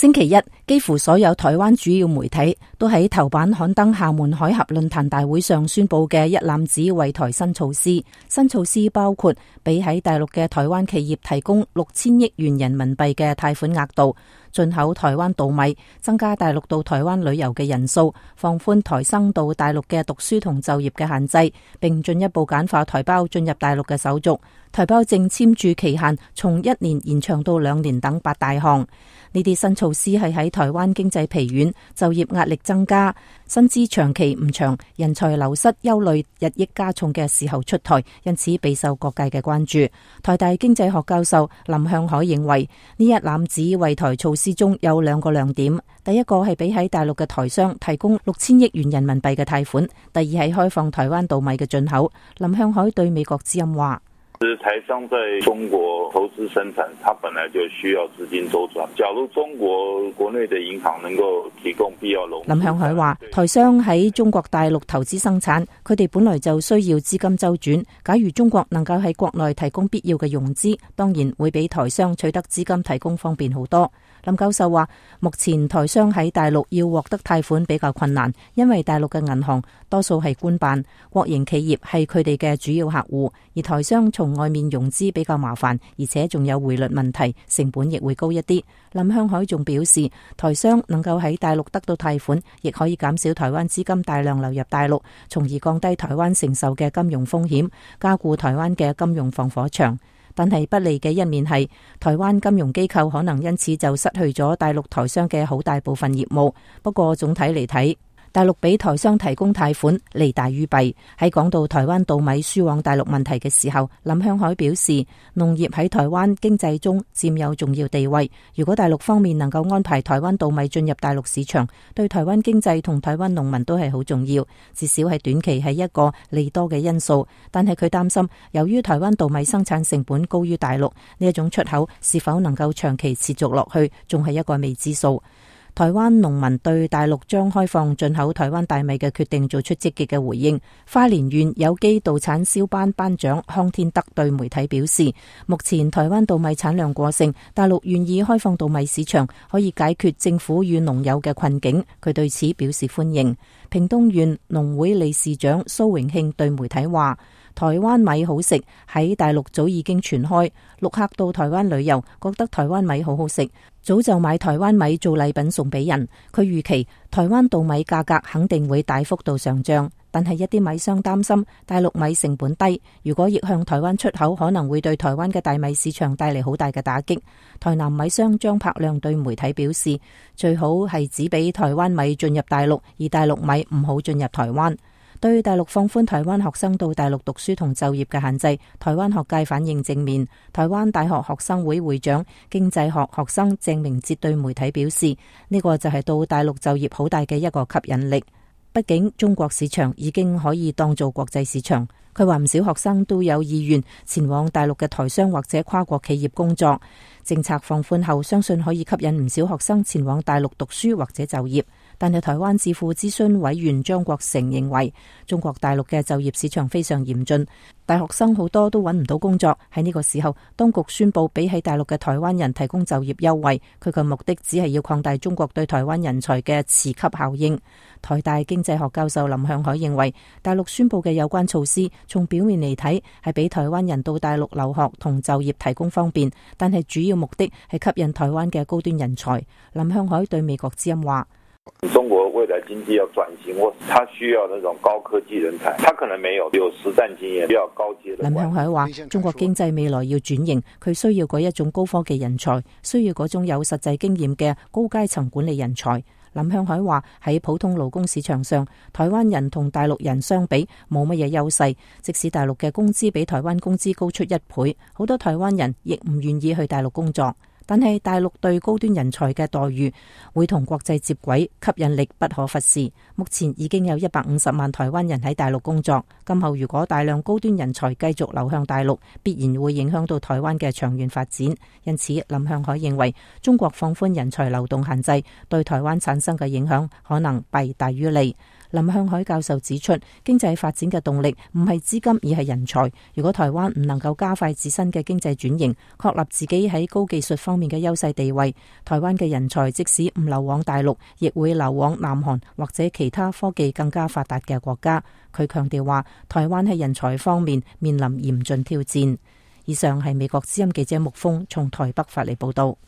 星期一，幾乎所有台灣主要媒體都喺頭版刊登廈門海峽論壇大會上宣布嘅一攬子惠台新措施。新措施包括俾喺大陸嘅台灣企業提供6000億元人民幣嘅貸款額度，進口台灣稻米，增加大陸到台灣旅遊嘅人數，放寬台生到大陸嘅讀書同就業嘅限制，並進一步簡化台胞進入大陸嘅手續。台胞證簽注期限從1年延長到2年等8大項。呢啲新措施係喺台灣經濟疲軟、就業壓力增加、薪資長期唔長、人才流失憂慮日益加重嘅時候出台，因此備受各界嘅關注。台大經濟學教授林向海認為，呢一攬子惠台措施中有2個亮點。第一個係俾喺大陸嘅台商提供6000億元人民幣嘅貸款，第二係開放台灣稻米嘅進口。林向海對美國之音話： 台商在中國投資生產，它本來就需要資金周轉。假如中國國內的銀行能夠提供必要融資， 林向海話，台商喺中國大陸投資生產，佢哋本來就需要資金周轉。假如中國能夠喺國內提供必要嘅融資，當然會比台商取得資金提供方便好多。林教授話，目前台商喺大陸要獲得貸款比較困難，因為大陸嘅銀行多數係官辦，國營企業係佢哋嘅主要客戶，而台商從外面融資比較麻煩，而且仲有匯率問題，成本亦會高一啲。林向海仲表示，台商能夠喺大陸得到貸款，亦可以減少台灣資金大量流入大陸，從而降低台灣承受嘅金融風險，加固台灣嘅金融防火牆。但係不利嘅一面係，台灣金融機構可能因此就失去咗大陸台商嘅好大部分業務。不過總體嚟睇，大陸俾台商提供貸款利大於弊。喺講到台灣稻米輸往大陸問題嘅時候，林向海表示，農業喺台灣經濟中佔有重要地位。如果大陸方面能夠安排台灣稻米進入大陸市場，對台灣經濟同台灣農民都係好重要，至少係短期係一個利多嘅因素。但係佢擔心，由於台灣稻米生產成本高於大陸，呢一種出口是否能夠長期持續落去，仲係一個未知數。台灣農民對大陸將開放進口台灣大米嘅決定做出積極嘅回應。花蓮縣有機稻產銷班班長康天德對媒體表示，目前台灣稻米產量過剩，大陸願意開放稻米市場，可以解決政府與農友嘅困境，佢對此表示歡迎。屏東縣農會理事長蘇榮慶對媒體話，台灣米好食，喺大陸早已經傳開，陸客到台灣旅遊，覺得台灣米好好食，早就買台灣米做禮品送俾人。佢預期台灣稻米價格肯定會大幅度上漲，但係一啲米商擔心大陸米成本低，如果逆向台灣出口，可能會對台灣嘅大米市場帶嚟好大嘅打擊。台南米商張柏亮對媒體表示，最好係只俾台灣米進入大陸，而大陸米唔好進入台灣。對大陸放寬台灣學生到大陸讀書同就業嘅限制，台灣學界反應正面。台灣大學學生會會長、經濟學學生鄭明哲對媒體表示，呢個就係到大陸就業好大嘅一個吸引力。畢竟中國市場已經可以當做國際市場。佢話唔少學生都有意願前往大陸嘅台商或者跨國企業工作。政策放寬後，相信可以吸引唔少學生前往大陸讀書或者就業。但係台灣智庫諮詢委員張國成認為，中國大陸嘅就業市場非常嚴峻，大學生好多都揾唔到工作。喺呢個時候，當局宣布俾喺大陸嘅台灣人提供就業優惠，佢嘅目的只係要擴大中國對台灣人才嘅磁吸效應。台大經濟學教授林向海認為，大陸宣布嘅有關措施，從表面嚟睇係俾台灣人到大陸留學同就業提供方便，但係主要目的係吸引台灣嘅高端人才。林向海對美國之音話， 中國未來經濟要轉型，他需要那種高科技人才，他可能沒有實戰經驗，比較高階的。 林向海話，中國經濟未來要轉型，佢需要嗰一種高科技人才，需要嗰種有實際經驗嘅高階層管理人才。林向海話，喺普通勞工市場上，台灣人同大陸人相比冇乜嘢優勢，即使大陸嘅工資比台灣工資高出1倍，好多台灣人亦唔願意去大陸工作。但係大陸對高端人才嘅待遇會同國際接軌，吸引力不可忽視。目前已經有150萬台灣人喺大陸工作，今後如果大量高端人才繼續流向大陸，必然會影響到台灣嘅長遠發展。因此，林向海認為中國放寬人才流動限制對台灣產生嘅影響可能弊大於利。 林向海教授指出，經濟發展嘅動力唔係資金而係人才。如果台灣唔能夠加快自身嘅經濟轉型，確立自己喺高技術方面嘅優勢地位，台灣嘅人才即使唔流往大陸，亦會流往南韓或者其他科技更加發達嘅國家。佢強調話，台灣喺人才方面面臨嚴峻挑戰。以上係美國之音記者木峰從台北發嚟報道。